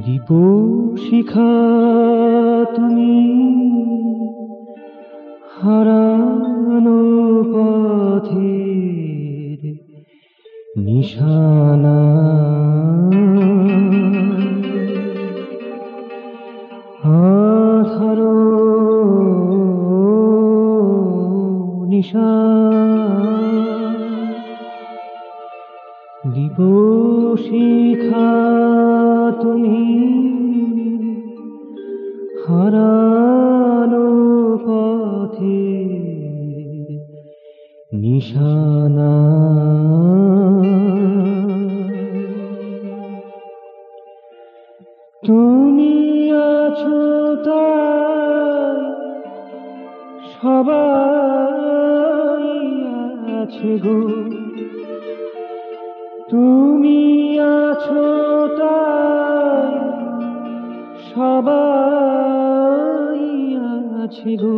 দীপশিখা তুমি হারানো পথের নিশানা, আধারো নিশা দীপশিখা তুমি হারানো পথের নিশানা। তুমি আছো তাই সবাই আছে গো, তুমি আছো তাই সবাই আছে গো,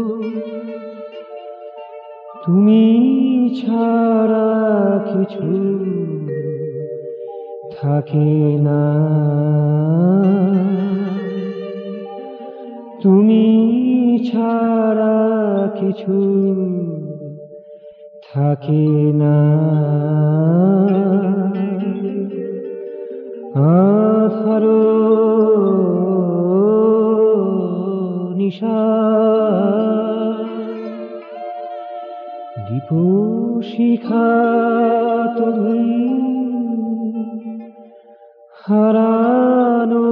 তুমি ছাড়া কিছু থাকে না, তুমি ছাড়া কিছু থাকে না। আধারো নিশা দীপশিখা তুমি হারানো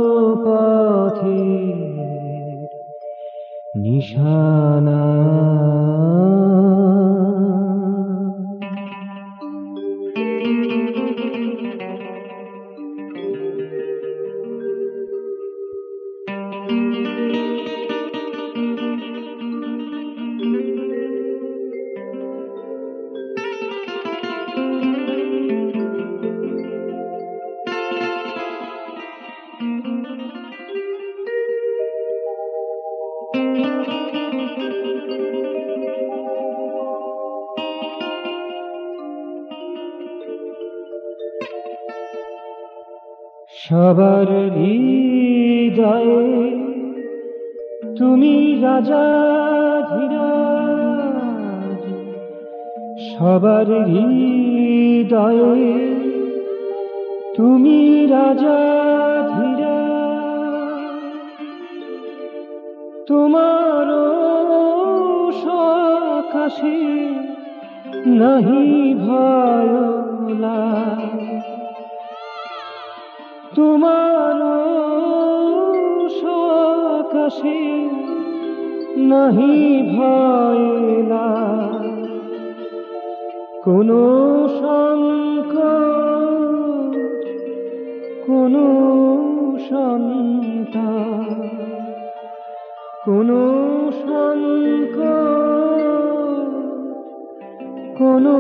পথের নিশানা। সবার হৃদয়ে তুমি রাজাধিরাজ, সবার হৃদয়ে তুমি রাজাধিরাজ, তোমার সকাশে নাহি ভয় লাজ, তোমার সকাশে নাহি ভয় লাজ, কোনো সংকট কোনো সন্তান, কোনো সংকট কোনো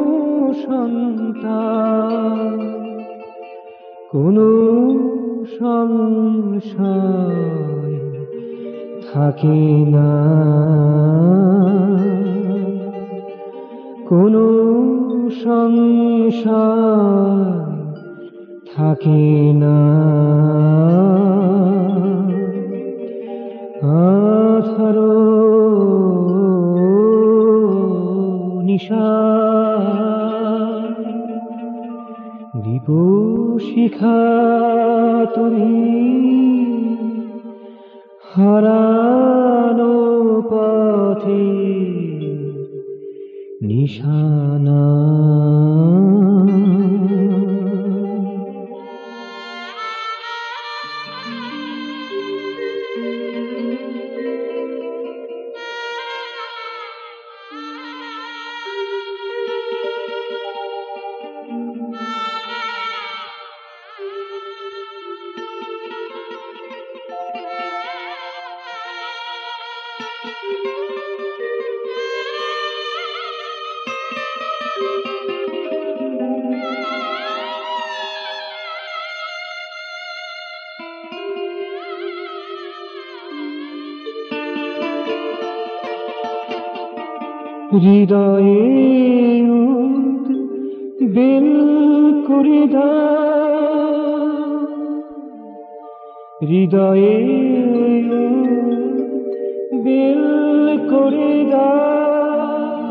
সন্তান, কোনো সংশয় থাকে না, কোনো সংশয় থাকে না। আধারো নিশা দীপশিখা তুমি হারানো পথের নিশানা। হৃদয়ে বেল করে দাও, হৃদয়ে বেল করে দাও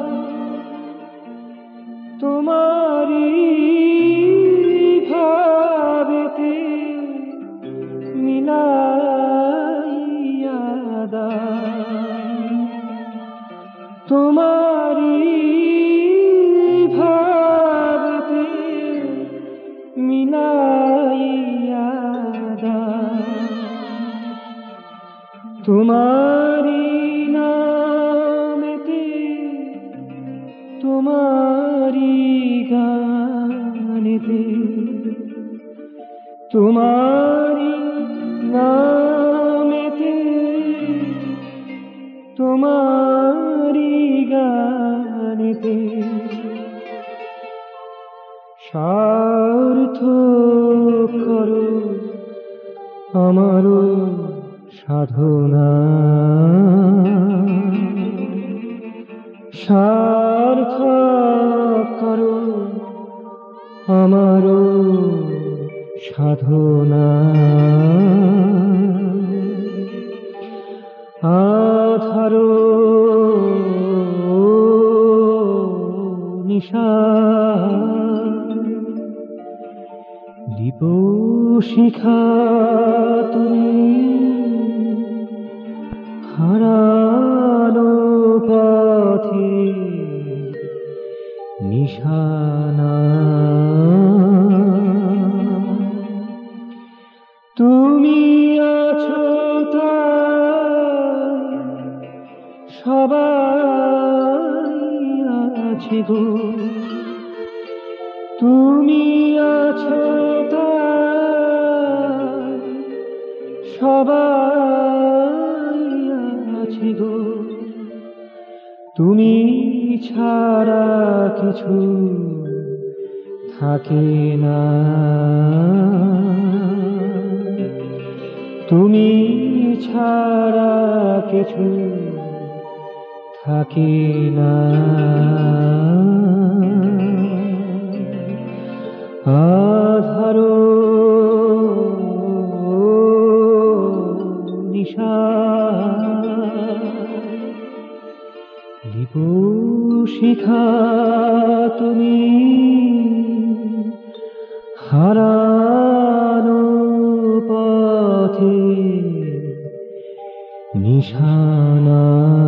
তোমারি ভাবেতে মিলাইয়া দাও তোমারি ভাবেতে মিলাইয়া দাও তোমারি নামেতে তোমারি গানেতে তোমারি নামেতে তোমারি গানেতে সার্থক করো আমারও সাধনা সার্থক করো আমারও সাধনা আধারো নিশা দীপ শিখা তুমি হারানো পথে নিশানা তুমি আছো সবাই আছে গো তুমি আছো সবাই আছে গো তুমি ছাড়া কিছু থাকে না তুমি ছাড়া কিছু থাকে না আধারো নিশা দীপ শিখা তুমি হারানো পথে নিশানা।